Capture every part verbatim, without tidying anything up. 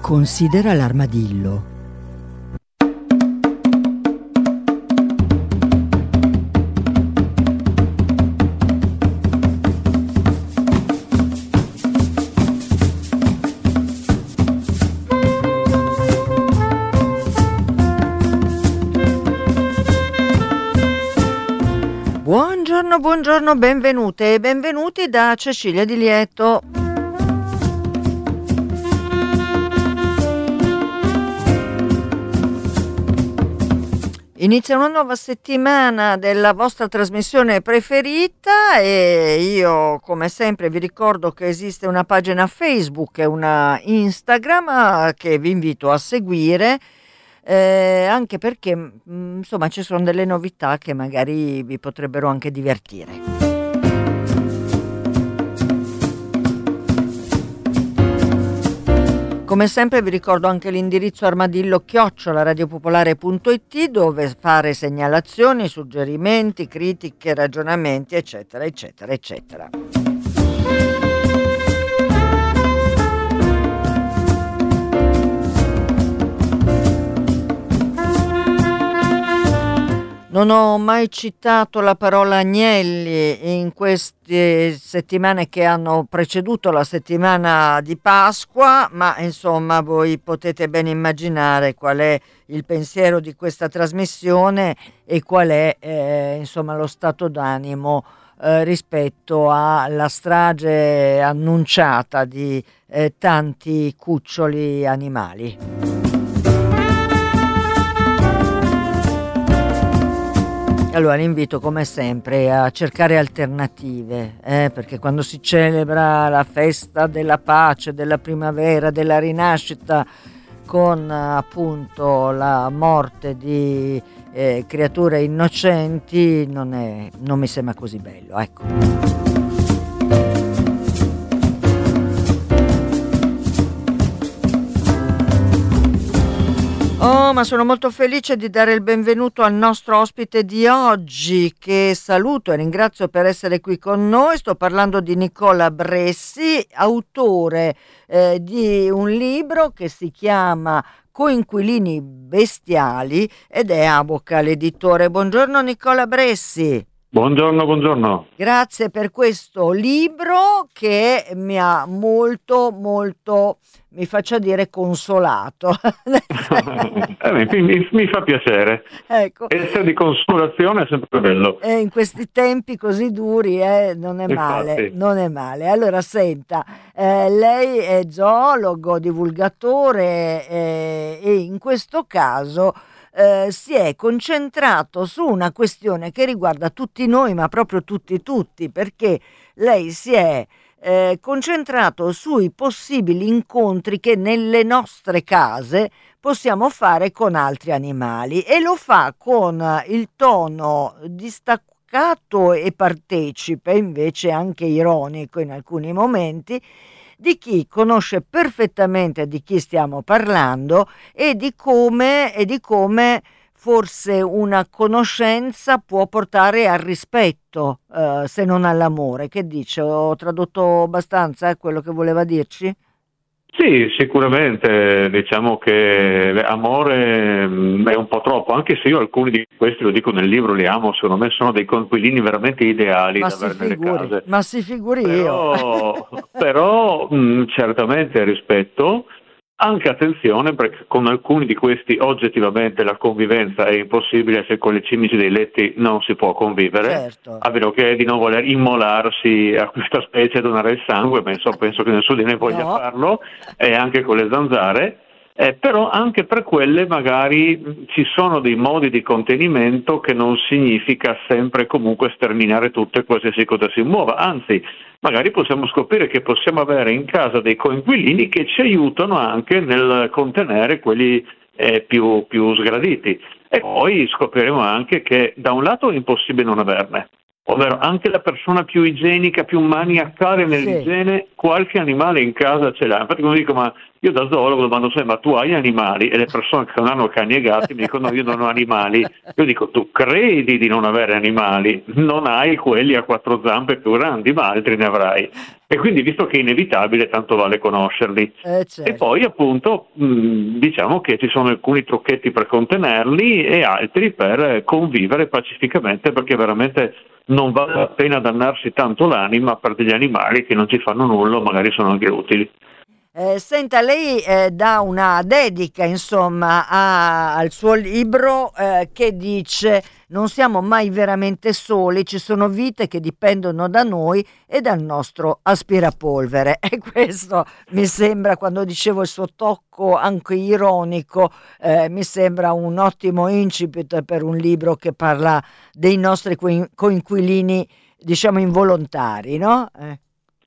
Considera l'armadillo. Buongiorno, buongiorno, benvenute e benvenuti da Cecilia Di Lieto. Inizia una nuova settimana della vostra trasmissione preferita e io come sempre vi ricordo che esiste una pagina Facebook e una Instagram che vi invito a seguire, eh, anche perché mh, insomma ci sono delle novità che magari vi potrebbero anche divertire. Come sempre vi ricordo anche l'indirizzo armadillo chiocciola radiopopolare punto it dove fare segnalazioni, suggerimenti, critiche, ragionamenti, eccetera, eccetera, eccetera. Non ho mai citato la parola agnelli in queste settimane che hanno preceduto la settimana di Pasqua, ma insomma voi potete ben immaginare qual è il pensiero di questa trasmissione e qual è eh, insomma lo stato d'animo eh, rispetto alla strage annunciata di eh, tanti cuccioli animali. Allora l'invito come sempre a cercare alternative, eh, perché quando si celebra la festa della pace, della primavera, della rinascita con appunto la morte di eh, creature innocenti non, è, non mi sembra così bello, ecco. Oh, ma sono molto felice di dare il benvenuto al nostro ospite di oggi, che saluto e ringrazio per essere qui con noi. Sto parlando di Nicola Bressi, autore eh, di un libro che si chiama Coinquilini bestiali ed è Avoca l'editore. Buongiorno Nicola Bressi. Buongiorno, buongiorno. Grazie per questo libro che mi ha molto, molto, mi faccia dire, consolato. eh, mi, mi, mi fa piacere. Ecco. Essere di consolazione è sempre bello. E in questi tempi così duri eh, non è male, Infatti. non è male. Allora senta, eh, lei è zoologo, divulgatore eh, e in questo caso Eh, si è concentrato su una questione che riguarda tutti noi, ma proprio tutti tutti, perché lei si è eh, concentrato sui possibili incontri che nelle nostre case possiamo fare con altri animali e lo fa con il tono distaccato e partecipe, invece anche ironico in alcuni momenti, di chi conosce perfettamente di chi stiamo parlando e di come e di come forse una conoscenza può portare al rispetto, eh, se non all'amore. Che dice? Ho tradotto abbastanza eh, quello che voleva dirci? Sì, sicuramente, diciamo che amore mh, è un po' troppo, anche se io alcuni di questi, lo dico nel libro, li amo, secondo me sono dei coinquilini veramente ideali Ma da si avere nelle figuri, case. ma si figuri io. Però, però mh, certamente rispetto, anche attenzione, perché con alcuni di questi oggettivamente la convivenza è impossibile, se con le cimici dei letti non si può convivere, Certo. a meno che di non voler immolarsi a questa specie e donare il sangue, ma insomma penso che nessuno di noi voglia No. farlo, e anche con le zanzare. Eh, però anche per quelle magari mh, ci sono dei modi di contenimento che non significa sempre comunque sterminare tutto e qualsiasi cosa si muova, anzi magari possiamo scoprire che possiamo avere in casa dei coinquilini che ci aiutano anche nel contenere quelli eh, più, più sgraditi, e poi scopriremo anche che da un lato è impossibile non averne, ovvero anche la persona più igienica, più maniacale nell'igiene, sì, qualche animale in casa ce l'ha. Infatti quando dico, ma io da zoologo domando sempre, ma tu hai animali? E le persone che non hanno cani e gatti mi dicono, no, io non ho animali. Io dico, tu credi di non avere animali, non hai quelli a quattro zampe più grandi, ma altri ne avrai. E quindi, visto che è inevitabile, tanto vale conoscerli. Eh, certo. E poi appunto mh, diciamo che ci sono alcuni trucchetti per contenerli e altri per convivere pacificamente, perché veramente non vale la pena dannarsi tanto l'anima per degli animali che non ci fanno nulla, magari sono anche utili. Eh, senta, lei eh, dà una dedica, insomma, a- al suo libro eh, che dice: non siamo mai veramente soli, ci sono vite che dipendono da noi e dal nostro aspirapolvere. E questo mi sembra, quando dicevo il suo tocco anche ironico, eh, mi sembra un ottimo incipit per un libro che parla dei nostri coin- coinquilini, diciamo, involontari, no? Eh.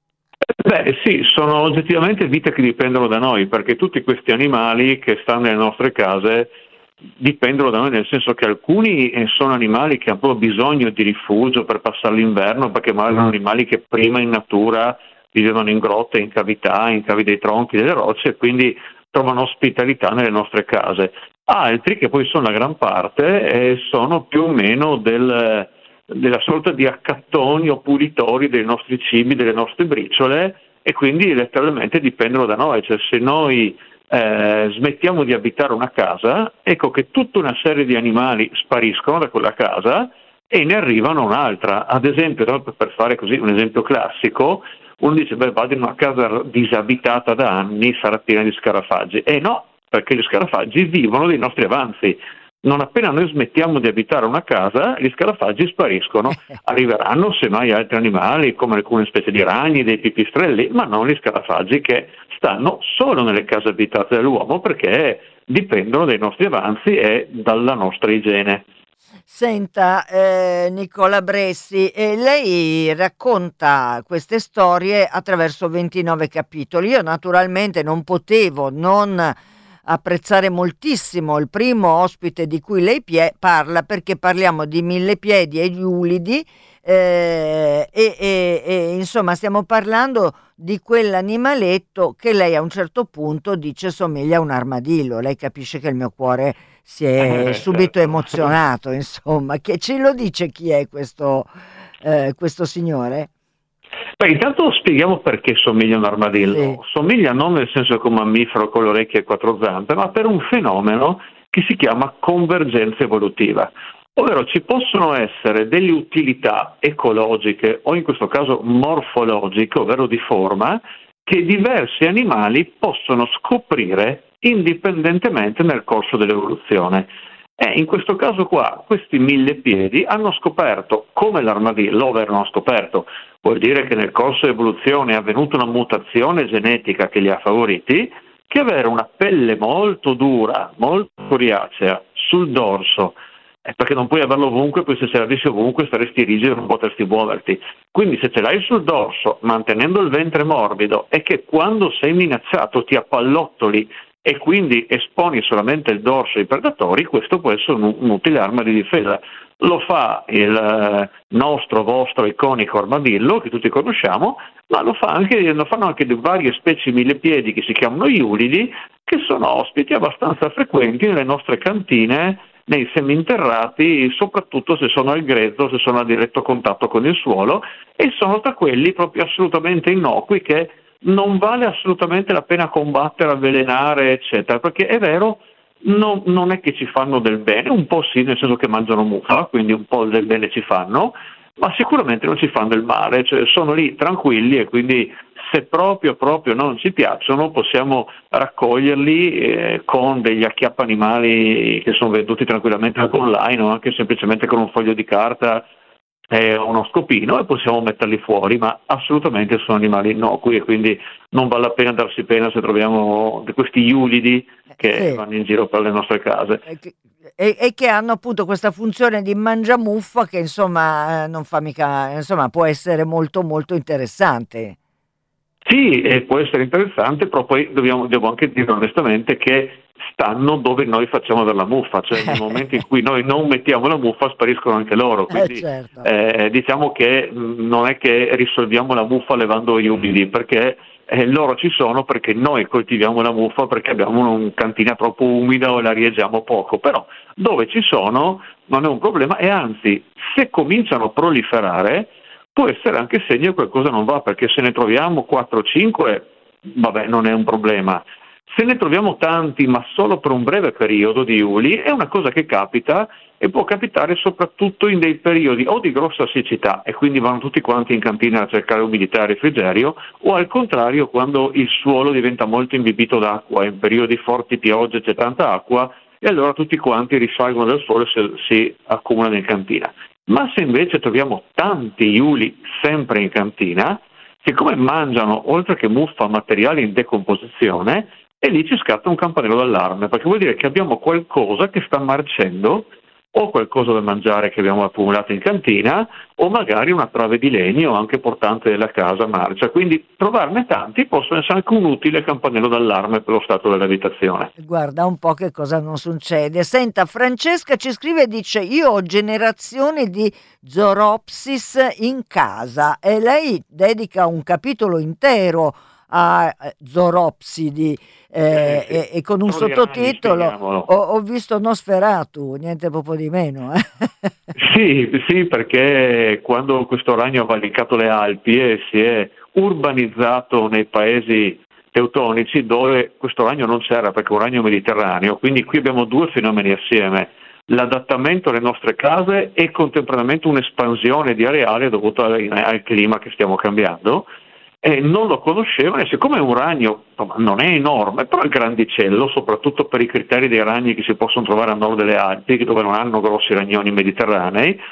Beh sì, sono oggettivamente vite che dipendono da noi, perché tutti questi animali che stanno nelle nostre case dipendono da noi, nel senso che alcuni eh, sono animali che hanno proprio bisogno di rifugio per passare l'inverno, perché magari sono animali che prima in natura vivevano in grotte, in cavità, in cavi dei tronchi, delle rocce, e quindi trovano ospitalità nelle nostre case. Altri, che poi sono la gran parte, eh, sono più o meno del... della sorta di accattoni o pulitori dei nostri cibi, delle nostre briciole, e quindi letteralmente dipendono da noi. Cioè, se noi eh, smettiamo di abitare una casa, ecco che tutta una serie di animali spariscono da quella casa e ne arrivano un'altra. Ad esempio, per fare così un esempio classico, uno dice, beh, vado in una casa disabitata da anni, sarà piena di scarafaggi. E no, perché gli scarafaggi vivono dei nostri avanzi. Non appena noi smettiamo di abitare una casa, gli scarafaggi spariscono. Arriveranno semmai altri animali, come alcune specie di ragni, dei pipistrelli, ma non gli scarafaggi, che stanno solo nelle case abitate dall'uomo, perché dipendono dai nostri avanzi e dalla nostra igiene. Senta, eh, Nicola Bressi, eh, lei racconta queste storie attraverso ventinove capitoli. Io naturalmente non potevo non apprezzare moltissimo il primo ospite di cui lei pie- parla, perché parliamo di Millepiedi e gli Ulidi, eh, e, e- e, insomma stiamo parlando di quell'animaletto che lei a un certo punto dice somiglia a un armadillo. Lei capisce che il mio cuore si è Eh, subito certo. emozionato, insomma. Che ce lo dice chi è questo, eh, questo signore? Beh, intanto spieghiamo perché somiglia a un armadillo. Sì. Somiglia non nel senso che un mammifero con le orecchie e quattro zampe, ma per un fenomeno che si chiama convergenza evolutiva. Ovvero ci possono essere delle utilità ecologiche o in questo caso morfologiche, ovvero di forma, che diversi animali possono scoprire indipendentemente nel corso dell'evoluzione. E in questo caso qua, questi millepiedi hanno scoperto, come l'armadillo, ovvero hanno scoperto, vuol dire che nel corso dell'evoluzione è avvenuta una mutazione genetica che li ha favoriti, che avere una pelle molto dura, molto coriacea sul dorso, eh, perché non puoi averlo ovunque, poi se ce l'avessi ovunque staresti rigido e non potresti muoverti. Quindi se ce l'hai sul dorso, mantenendo il ventre morbido, e che quando sei minacciato ti appallottoli e quindi esponi solamente il dorso ai predatori, questo può essere un, un'utile arma di difesa. Lo fa il eh, nostro, vostro iconico armadillo, che tutti conosciamo, ma lo, fa anche, lo fanno anche di varie specie millepiedi che si chiamano iulidi, che sono ospiti abbastanza frequenti nelle nostre cantine, nei seminterrati, soprattutto se sono al grezzo, se sono a diretto contatto con il suolo, e sono tra quelli proprio assolutamente innocui che non vale assolutamente la pena combattere, avvelenare, eccetera, perché è vero, non, non è che ci fanno del bene, un po' sì, nel senso che mangiano muffa, quindi un po' del bene ci fanno, ma sicuramente non ci fanno del male, cioè sono lì tranquilli, e quindi se proprio proprio non ci piacciono possiamo raccoglierli eh, con degli acchiappa animali che sono venduti tranquillamente anche online, o anche semplicemente con un foglio di carta e uno scopino, e possiamo metterli fuori, ma assolutamente sono animali innocui, e quindi non vale la pena darsi pena se troviamo questi iulidi che Sì. vanno in giro per le nostre case. E che, e- e che hanno appunto questa funzione di mangiamuffa che insomma eh, non fa mica, insomma può essere molto molto interessante. Sì, e può essere interessante, però poi dobbiamo, devo anche dire onestamente che stanno dove noi facciamo per la muffa, cioè nel momento in cui noi non mettiamo la muffa spariscono anche loro, quindi eh, certo. eh, diciamo che mh, non è che risolviamo la muffa levando gli umidi, perché eh, loro ci sono perché noi coltiviamo la muffa perché abbiamo una cantina troppo umida o la rieggiamo poco, però dove ci sono non è un problema, e anzi se cominciano a proliferare può essere anche segno che qualcosa non va, perché se ne troviamo quattro cinque vabbè, non è un problema. Se ne troviamo tanti, ma solo per un breve periodo di uli, è una cosa che capita, e può capitare soprattutto in dei periodi o di grossa siccità, e quindi vanno tutti quanti in cantina a cercare umidità e refrigerio, o al contrario quando il suolo diventa molto imbibito d'acqua, in periodi forti piogge c'è tanta acqua, e allora tutti quanti risalgono dal suolo e si, si accumulano in cantina. Ma se invece troviamo tanti uli sempre in cantina, siccome mangiano, oltre che muffa, materiali in decomposizione, e lì ci scatta un campanello d'allarme, perché vuol dire che abbiamo qualcosa che sta marcendo, o qualcosa da mangiare che abbiamo accumulato in cantina, o magari una trave di legno anche portante della casa marcia. Quindi trovarne tanti possono essere anche un utile campanello d'allarme per lo stato dell'abitazione. Guarda un po' che cosa non succede. Senta, Francesca ci scrive e dice: io ho generazioni di Zoropsis in casa, e lei dedica un capitolo intero a Zoropsidi eh, sì. e, e con un Sono sottotitolo ragni, ho, ho visto Nosferatu, niente proprio di meno. Eh. Sì, sì, perché quando questo ragno ha valicato le Alpi e si è urbanizzato nei paesi teutonici, dove questo ragno non c'era perché è un ragno mediterraneo, quindi qui abbiamo due fenomeni assieme: l'adattamento alle nostre case e contemporaneamente un'espansione di areale dovuta al, al clima che stiamo cambiando. E non lo conoscevano, e siccome è un ragno, insomma, non è enorme, però è grandicello, soprattutto per i criteri dei ragni che si possono trovare a nord delle Alpi, dove non hanno grossi ragnoni mediterranei,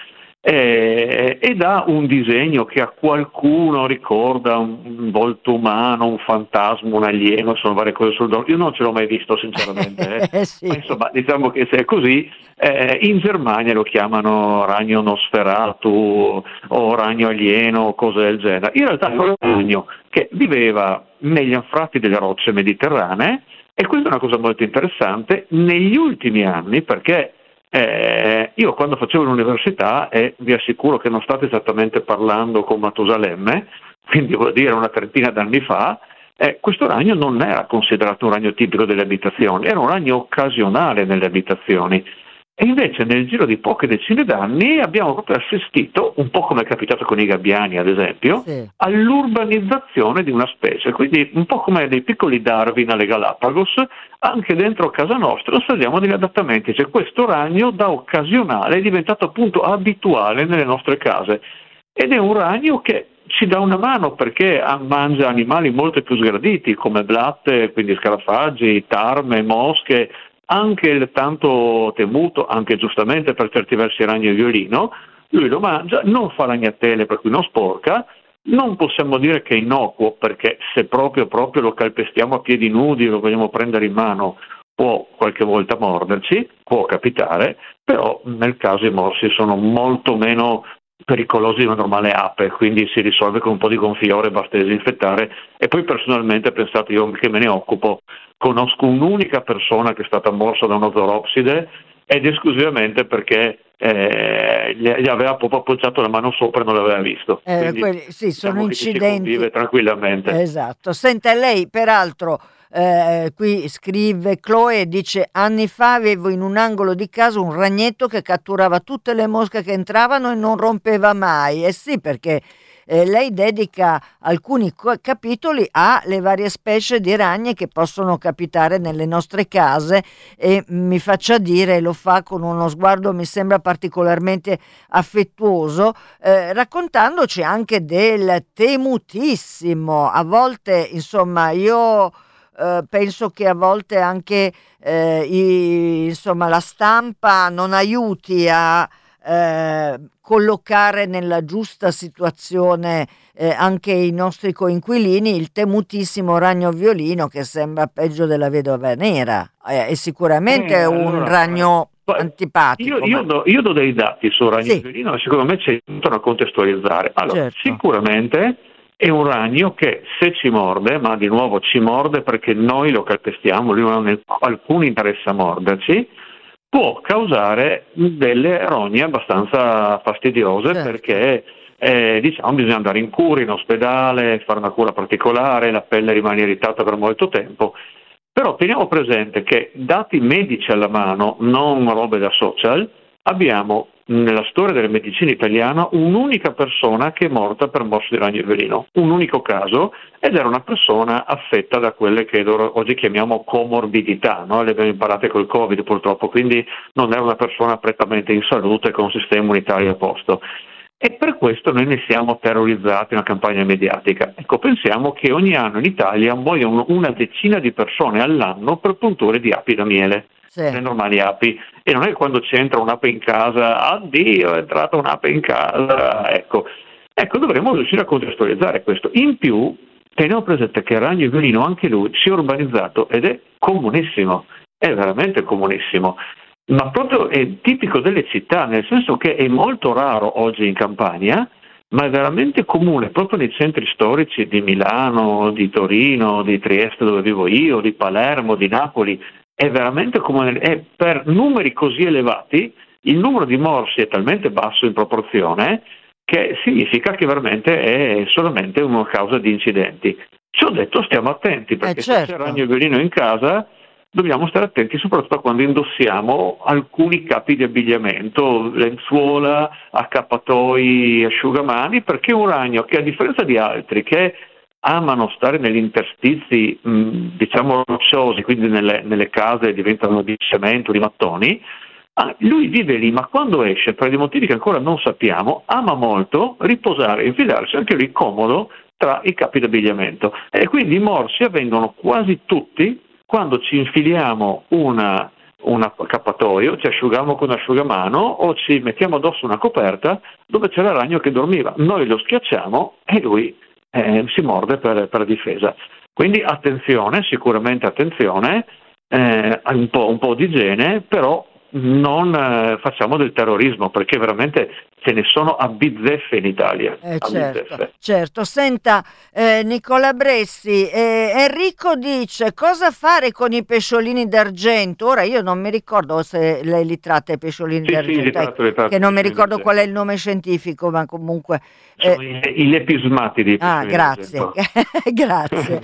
eh, ed ha un disegno che a qualcuno ricorda un, un volto umano, un fantasma, un alieno, sono varie cose sul dorso. Io non ce l'ho mai visto sinceramente, eh. Sì. Ma insomma, diciamo che se è così, eh, in Germania lo chiamano ragno Nosferatu o ragno alieno o cose del genere. In realtà è un ragno che viveva negli anfratti delle rocce mediterranee, e questa è una cosa molto interessante negli ultimi anni, perché Eh, io quando facevo l'università, e vi assicuro che non state esattamente parlando con Matusalemme, quindi vuol dire una trentina d'anni fa, eh, questo ragno non era considerato un ragno tipico delle abitazioni, era un ragno occasionale nelle abitazioni. E invece nel giro di poche decine d'anni abbiamo proprio assistito, un po' come è capitato con i gabbiani ad esempio, Sì. all'urbanizzazione di una specie, quindi un po' come dei piccoli Darwin alle Galapagos, anche dentro casa nostra osserviamo degli adattamenti, cioè questo ragno da occasionale è diventato appunto abituale nelle nostre case, ed è un ragno che ci dà una mano perché mangia animali molto più sgraditi come blatte, quindi scarafaggi, tarme, mosche, anche il tanto temuto, anche giustamente per certi versi ragno violino. Lui lo mangia, non fa ragnatele per cui non sporca, non possiamo dire che è innocuo, perché se proprio proprio lo calpestiamo a piedi nudi e lo vogliamo prendere in mano può qualche volta morderci, può capitare, però nel caso i morsi sono molto meno pericolosi di una normale ape, quindi si risolve con un po' di gonfiore, basta disinfettare. E poi personalmente, pensate, io che me ne occupo, conosco un'unica persona che è stata morsa da uno zoropside, ed esclusivamente perché eh, gli aveva proprio appoggiato la mano sopra e non l'aveva visto. Eh, Quindi, quelli, sì, sono diciamo che ci si incidenti. convive tranquillamente. Esatto. Senta, lei peraltro eh, qui scrive Chloe, dice: anni fa avevo in un angolo di casa un ragnetto che catturava tutte le mosche che entravano e non rompeva mai. Eh sì, perché eh, lei dedica alcuni co- capitoli alle varie specie di ragni che possono capitare nelle nostre case, e mi faccia dire, lo fa con uno sguardo mi sembra particolarmente affettuoso, eh, raccontandoci anche del temutissimo, a volte insomma io eh, penso che a volte anche eh, i- insomma la stampa non aiuti a eh, collocare nella giusta situazione eh, anche i nostri coinquilini, il temutissimo ragno violino, che sembra peggio della vedova nera. Eh, è sicuramente Eh, un allora, ragno eh, antipatico. Io, io ma- do, io do dei dati sul ragno Sì. violino, e secondo me ci aiutano a contestualizzare. Allora, Certo. sicuramente È un ragno che se ci morde, ma di nuovo ci morde perché noi lo calpestiamo, lui non ha alcun interesse a morderci, può causare delle rogne abbastanza fastidiose, certo. perché eh, diciamo bisogna andare in cura, in ospedale, fare una cura particolare, la pelle rimane irritata per molto tempo. Però teniamo presente che, dati medici alla mano, non robe da social, abbiamo nella storia della medicina italiana un'unica persona che è morta per morso di ragno veleno, un unico caso, ed era una persona affetta da quelle che oggi chiamiamo comorbidità, no? Le abbiamo imparate col Covid purtroppo, quindi non era una persona prettamente in salute con un sistema immunitario a posto. E per questo noi ne siamo terrorizzati in una campagna mediatica. Ecco, pensiamo che ogni anno in Italia muoiono una decina di persone all'anno per punture di api da miele, Sì. le normali api. E non è che quando c'entra un'ape in casa, addio, è entrata un'ape in casa, ecco. Ecco, dovremmo riuscire a contestualizzare questo. In più, teniamo presente che il ragno velino, anche lui, si è urbanizzato ed è comunissimo, è veramente comunissimo. Ma proprio è tipico delle città, nel senso che è molto raro oggi in Campania, ma è veramente comune proprio nei centri storici di Milano, di Torino, di Trieste dove vivo io, di Palermo, di Napoli. È veramente comune, e per numeri così elevati il numero di morsi è talmente basso in proporzione che significa che veramente è solamente una causa di incidenti. Ciò detto, stiamo attenti, perché Eh, certo. se c'è ragno veleno in casa dobbiamo stare attenti soprattutto quando indossiamo alcuni capi di abbigliamento, lenzuola, accappatoi, asciugamani, perché un ragno che, a differenza di altri che amano stare negli interstizi mh, diciamo rocciosi, quindi nelle, nelle case diventano di cemento, di mattoni, ah, lui vive lì, ma quando esce, per dei motivi che ancora non sappiamo, ama molto riposare, infilarsi anche lì comodo tra i capi d'abbigliamento, e quindi i morsi avvengono quasi tutti quando ci infiliamo una, un accappatoio, ci asciughiamo con un asciugamano o ci mettiamo addosso una coperta dove c'era il ragno che dormiva. Noi lo schiacciamo e lui eh, si morde per, per difesa. Quindi attenzione, sicuramente attenzione, eh, un po', un po' di igiene, però non eh, facciamo del terrorismo, perché veramente ce ne sono a bizzeffe in Italia. Eh, a certo, bizzeffe. certo. Senta, eh, Nicola Bressi, eh, Enrico dice: cosa fare con i pesciolini d'argento? Ora io non mi ricordo se lei li tratta i pesciolini Sì, sì, d'argento, li tratto, ecco, li tratto, che non mi pesciolini ricordo qual è il d'argento. nome scientifico, ma comunque... Sono eh, i, i lepismati di Ah, pesciolini grazie, d'argento. grazie.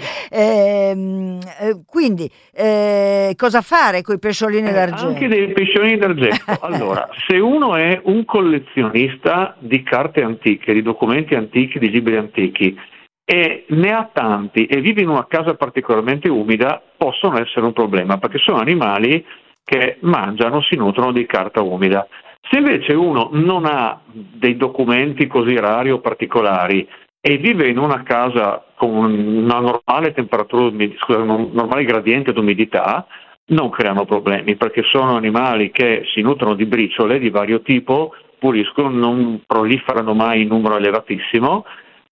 Ehm, eh, quindi, eh, cosa fare con i pesciolini Eh, d'argento? anche dei pesciolini d'argento. Allora, se uno è un collezionista di carte antiche, di documenti antichi, di libri antichi, e ne ha tanti e vive in una casa particolarmente umida, possono essere un problema, perché sono animali che mangiano, si nutrono di carta umida. Se invece uno non ha dei documenti così rari o particolari e vive in una casa con una normale temperatura, scusa, un normale gradiente d'umidità, non creano problemi, perché sono animali che si nutrono di briciole di vario tipo, puliscono, non proliferano mai in numero elevatissimo,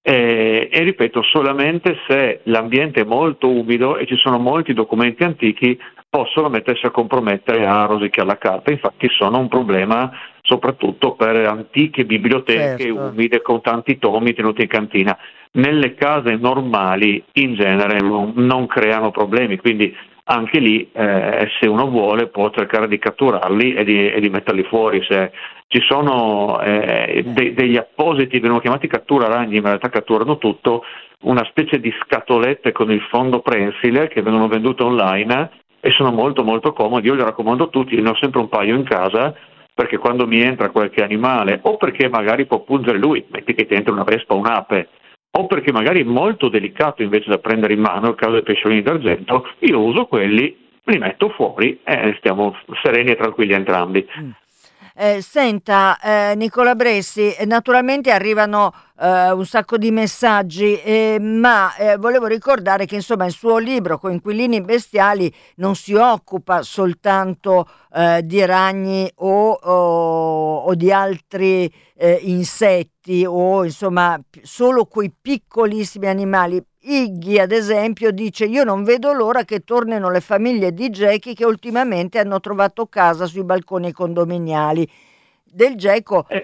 e, e ripeto, solamente se l'ambiente è molto umido e ci sono molti documenti antichi possono mettersi a compromettere a rosicchiare la carta. Infatti sono un problema soprattutto per antiche biblioteche Certo. umide con tanti tomi tenuti in cantina. Nelle case normali in genere non, non creano problemi, quindi anche lì eh, se uno vuole può cercare di catturarli e di, e di metterli fuori. Se ci sono eh, de, degli appositi, vengono chiamati cattura ragni, ma in realtà catturano tutto, una specie di scatolette con il fondo prensile che vengono vendute online e sono molto molto comodi. Io li raccomando a tutti, ne ho sempre un paio in casa, perché quando mi entra qualche animale, o perché magari può pungere lui, metti che ti entra una vespa o un'ape, o perché magari è molto delicato invece da prendere in mano, il caso dei pesciolini d'argento, io uso quelli, li metto fuori e stiamo sereni e tranquilli entrambi. Mm. Eh, senta, eh, Nicola Bressi, eh, naturalmente arrivano eh, un sacco di messaggi, eh, ma eh, volevo ricordare che insomma il suo libro Coinquilini bestiali non si occupa soltanto eh, di ragni o, o, o di altri eh, insetti o insomma p- solo quei piccolissimi animali. Iggy, ad esempio, dice: io non vedo l'ora che tornino le famiglie di gechi che ultimamente hanno trovato casa sui balconi condominiali. Del geco Eh.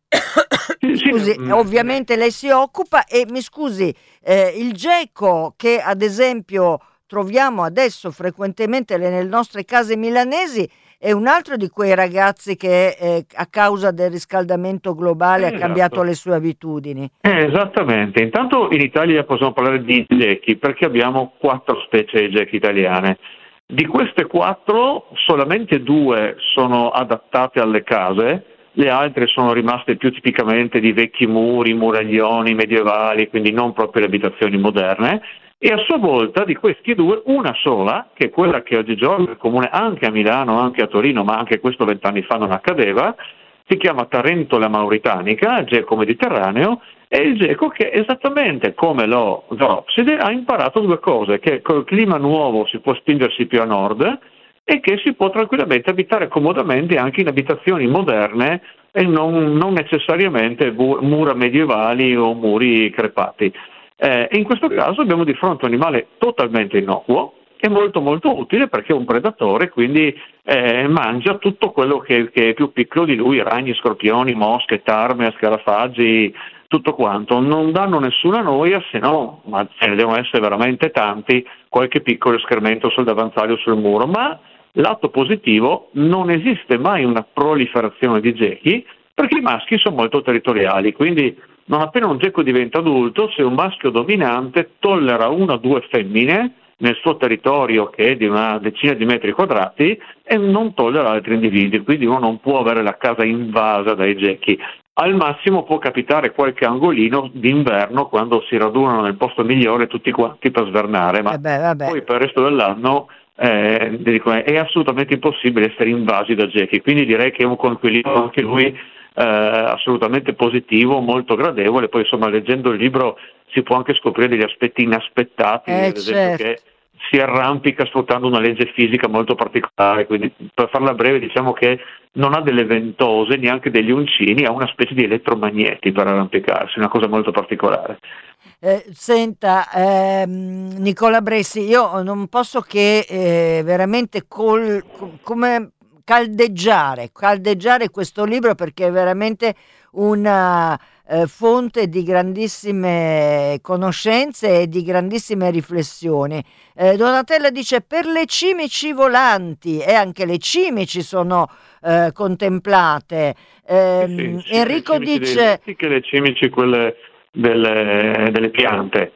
Sì, sì, Scusi, mm, ovviamente lei si occupa e mi scusi, eh, il geco che ad esempio troviamo adesso frequentemente le- nelle nostre case milanesi è un altro di quei ragazzi che eh, a causa del riscaldamento globale ha eh, cambiato esatto. le sue abitudini. Eh, esattamente, intanto in Italia possiamo parlare di gechi perché abbiamo quattro specie di gechi italiane. Di queste quattro solamente due sono adattate alle case, le altre sono rimaste più tipicamente di vecchi muri, muraglioni medievali, quindi non proprio le abitazioni moderne. E a sua volta di questi due una sola, che è quella che oggigiorno è comune anche a Milano, anche a Torino, ma anche questo vent'anni fa non accadeva, si chiama Tarentola mauritanica, geco mediterraneo, è il geco che esattamente come lo Zoropside ha imparato due cose, che col clima nuovo si può spingersi più a nord e che si può tranquillamente abitare comodamente anche in abitazioni moderne e non, non necessariamente bu- mura medievali o muri crepati. Eh, e in questo caso abbiamo di fronte un animale totalmente innocuo e molto molto utile perché è un predatore, quindi eh, mangia tutto quello che, che è più piccolo di lui, ragni, scorpioni, mosche, tarme, scarafaggi, tutto quanto. Non danno nessuna noia, se no, ma ce ne devono essere veramente tanti, qualche piccolo escremento sul davanzale o sul muro, ma lato positivo, non esiste mai una proliferazione di gechi perché i maschi sono molto territoriali, quindi non appena un geco diventa adulto, se un maschio dominante tollera una o due femmine nel suo territorio che è di una decina di metri quadrati e non tollera altri individui, quindi uno non può avere la casa invasa dai gechi. Al massimo può capitare qualche angolino d'inverno quando si radunano nel posto migliore tutti quanti per svernare, ma Eh beh, vabbè. poi per il resto dell'anno eh, dico, è assolutamente impossibile essere invasi da gechi, quindi direi che è un coinquilino anche lui eh, assolutamente positivo, molto gradevole. Poi insomma leggendo il libro si può anche scoprire degli aspetti inaspettati, Eh ad esempio certo. che si arrampica sfruttando una legge fisica molto particolare, quindi per farla breve diciamo che non ha delle ventose, neanche degli uncini, ha una specie di elettromagneti per arrampicarsi, una cosa molto particolare. Eh, senta, ehm, Nicola Bressi, io non posso che eh, veramente col- co- come caldeggiare, caldeggiare questo libro perché è veramente una eh, fonte di grandissime conoscenze e di grandissime riflessioni. Eh, Donatella dice per le cimici volanti e anche le cimici sono eh, contemplate. Sì, sì, Ehm, sia le Enrico cimici dei dice letti che le cimici quelle delle, delle piante.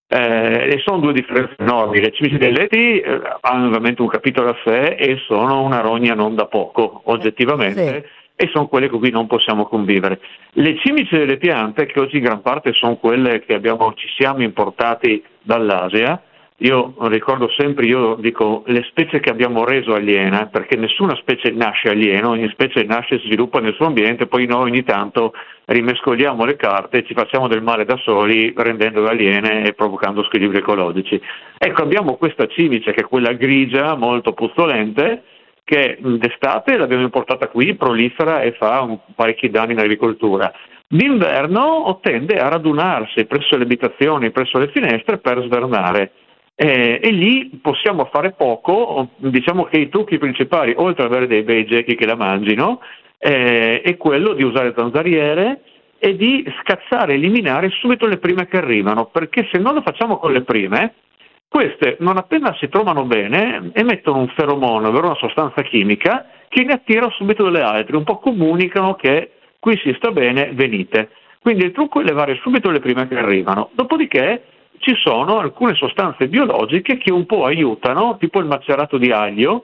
Eh, e sono due differenze enormi. Le cimici dei letti eh, hanno ovviamente un capitolo a sé e sono una rogna non da poco, eh, sì. oggettivamente, e sono quelle con cui non possiamo convivere. Le cimici delle piante, che oggi in gran parte sono quelle che abbiamo, ci siamo importati dall'Asia, io ricordo sempre, io dico, le specie che abbiamo reso aliena, perché nessuna specie nasce alieno, ogni specie nasce e sviluppa nel suo ambiente, poi noi ogni tanto rimescoliamo le carte e ci facciamo del male da soli, rendendole aliene e provocando squilibri ecologici. Ecco, abbiamo questa cimice che è quella grigia, molto puzzolente, che d'estate l'abbiamo importata qui, prolifera e fa un, parecchi danni in agricoltura. D'inverno tende a radunarsi presso le abitazioni, presso le finestre per svernare. Eh, e lì possiamo fare poco, diciamo che i trucchi principali, oltre ad avere dei bei gechi che la mangino, eh, è quello di usare zanzariere e di scazzare, eliminare subito le prime che arrivano, perché se non lo facciamo con le prime, queste non appena si trovano bene emettono un feromono, ovvero una sostanza chimica, che ne attira subito delle altre, un po' comunicano che qui si sta bene, venite. Quindi il trucco è levare subito le prime che arrivano, dopodiché ci sono alcune sostanze biologiche che un po' aiutano, tipo il macerato di aglio,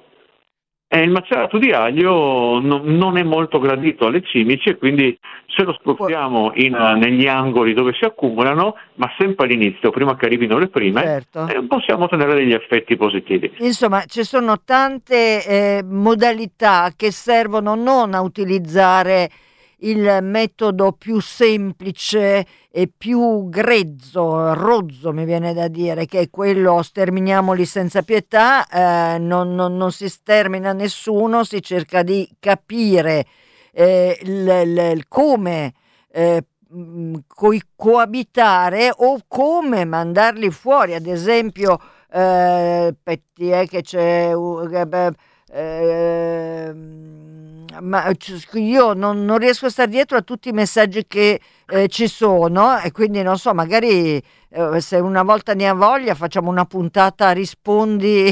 e il macerato di aglio non, non è molto gradito alle cimici e quindi se lo spruzziamo in, negli angoli dove si accumulano, ma sempre all'inizio, prima che arrivino le prime, Certo. eh, possiamo ottenere degli effetti positivi. Insomma, ci sono tante eh, modalità che servono non a utilizzare il metodo più semplice e più grezzo, rozzo mi viene da dire, che è quello sterminiamoli senza pietà, eh, non, non- non si stermina nessuno, si cerca di capire eh, il, il- il come eh, mh, coi- coabitare o come mandarli fuori, ad esempio eh, petti, eh, che c'è uh, che beh, ehm, ma io non, non riesco a stare dietro a tutti i messaggi che eh, ci sono, e quindi non so, magari eh, se una volta ne ha voglia facciamo una puntata rispondi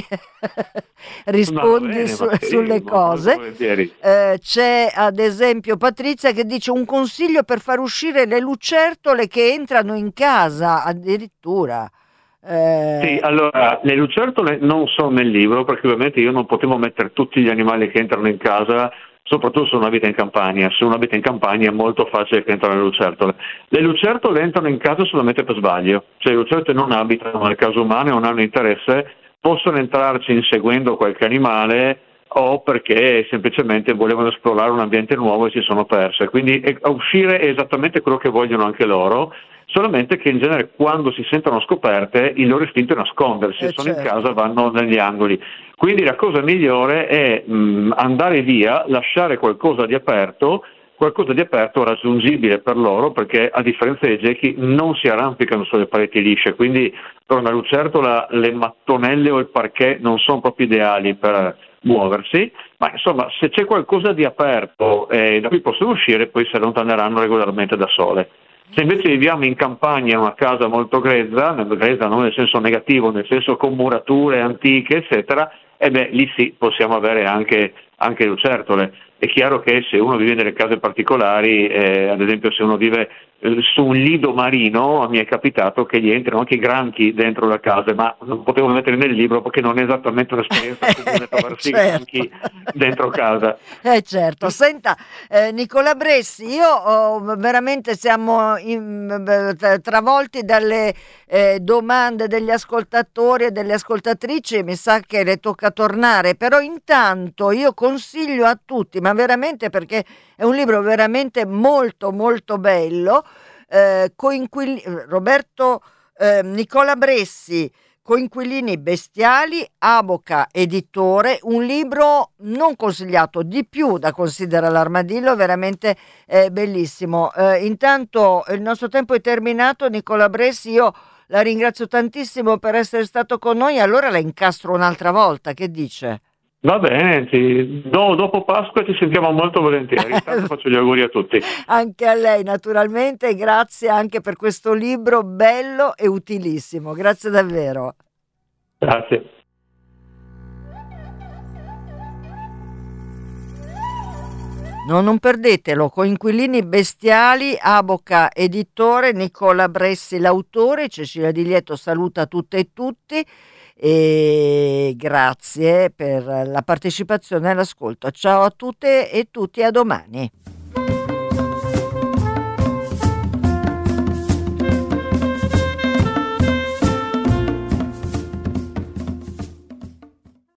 rispondi bene, su- magari, sulle ma cose. volentieri. Eh, c'è ad esempio Patrizia che dice un consiglio per far uscire le lucertole che entrano in casa addirittura. Eh, Sì, allora, le lucertole non sono nel libro perché ovviamente io non potevo mettere tutti gli animali che entrano in casa, soprattutto se uno abita in campagna. Se uno abita in campagna è molto facile che entrano le lucertole. Le lucertole entrano in casa solamente per sbaglio, cioè le lucertole non abitano nelle case umane, non hanno interesse, possono entrarci inseguendo qualche animale o perché semplicemente volevano esplorare un ambiente nuovo e si sono perse. Quindi eh, a uscire è esattamente quello che vogliono anche loro. Solamente che in genere quando si sentono scoperte il loro istinto è nascondersi, eh, sono in certo. casa, vanno negli angoli. Quindi la cosa migliore è mh, andare via, lasciare qualcosa di aperto, qualcosa di aperto raggiungibile per loro, perché a differenza dei gechi non si arrampicano sulle pareti lisce, quindi per una lucertola le mattonelle o il parquet non sono proprio ideali per muoversi, ma insomma se c'è qualcosa di aperto eh, da cui possono uscire, poi si allontaneranno regolarmente da sole. Se invece viviamo in campagna in una casa molto grezza, grezza non nel senso negativo, nel senso con murature antiche, eccetera, e beh, lì sì, possiamo avere anche, anche lucertole. È chiaro che se uno vive nelle case particolari, eh, ad esempio se uno vive eh, su un lido marino, mi è capitato che gli entrino anche i granchi dentro la casa, ma non potevo mettere nel libro perché non è esattamente un'esperienza comune trovarsi i Certo. granchi dentro casa. Eh certo, senta eh, Nicola Bressi, io oh, veramente siamo in- eh, tra- travolti dalle eh, domande degli ascoltatori e delle ascoltatrici, mi sa che le tocca tornare, però intanto io consiglio a tutti, ma veramente perché è un libro veramente molto molto bello, eh, coinquili- Roberto eh, Nicola Bressi, Coinquilini bestiali, Aboca editore, un libro non consigliato, di più da considerare l'armadillo, veramente eh, bellissimo. Eh, intanto il nostro tempo è terminato, Nicola Bressi, io la ringrazio tantissimo per essere stato con noi, allora la incastro un'altra volta, che dice? Va bene, ti- do- dopo Pasqua ci sentiamo molto volentieri. Intanto faccio gli auguri a tutti. Anche a lei naturalmente, e grazie anche per questo libro bello e utilissimo, grazie davvero. Grazie. No, non perdetelo, Coinquilini bestiali, Aboca editore, Nicola Bressi l'autore, Cecilia Di Lieto saluta tutte e tutti e grazie per la partecipazione e l'ascolto. Ciao a tutte e tutti, a domani.